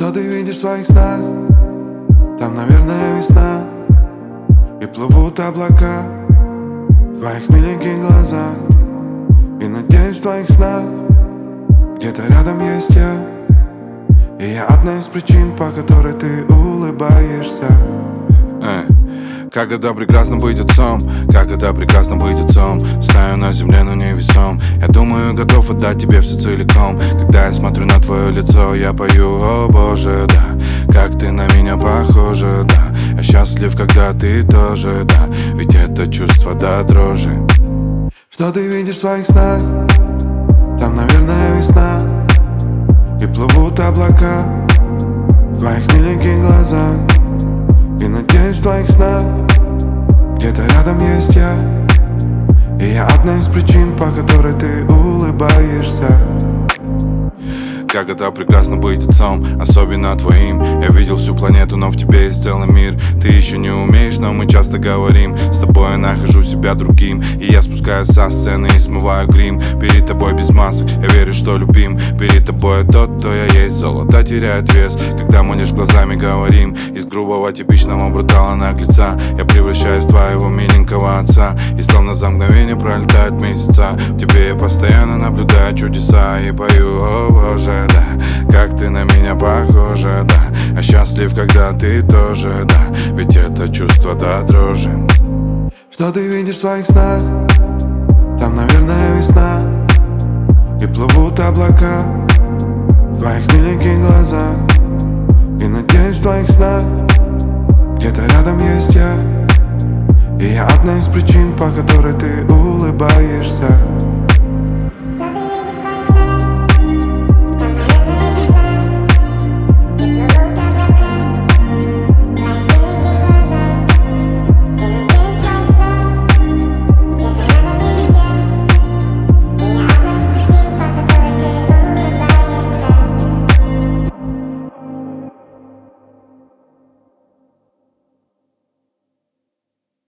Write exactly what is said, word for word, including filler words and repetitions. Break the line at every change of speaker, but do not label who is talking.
Что ты видишь в своих снах? Там, наверное, весна, и плывут облака в твоих миленьких глазах. И надеюсь, в твоих снах где-то рядом есть я, и я одна из причин, по которой ты улыбаешься.
Эй. Как это прекрасно быть отцом, как это прекрасно быть отцом. Стою на земле, но не весом. Я думаю, готов отдать тебе все целиком. Когда я смотрю на твое лицо, я пою: о боже, да, как ты на меня похожа, да. Я счастлив, когда ты тоже, да, ведь это чувство до дрожи.
Что ты видишь в своих снах? Там, наверное, весна, и плывут облака в твоих миленьких глазах. И надеюсь, в твоих снах где-то рядом есть я, и я одна из причин, по которой ты улыбаешься.
Как это прекрасно быть отцом, особенно твоим. Я видел всю планету, но в тебе есть целый мир. Ты еще не умеешь, но мы часто говорим. С тобой я нахожу себя другим, и я спускаюсь со сцены и смываю грим. Перед тобой без масок, я верю, что любим. Перед тобой тот, кто я есть. Золото теряет вес, когда мы лишь глазами говорим. Из грубого типичного брутала наглеца я превращаюсь в твоего миленького отца. И словно за мгновение пролетают месяца. В тебе я постоянно наблюдаю чудеса и пою: о боже, да, как ты на меня похожа, да. Я счастлив, когда ты тоже, да, ведь это чувство до дрожи.
Что ты видишь в своих снах? Там, наверное, весна, и плывут облака в твоих миленьких глазах. И надеюсь, в твоих снах где-то рядом есть я, и я одна из причин, по которой ты улыбаешься.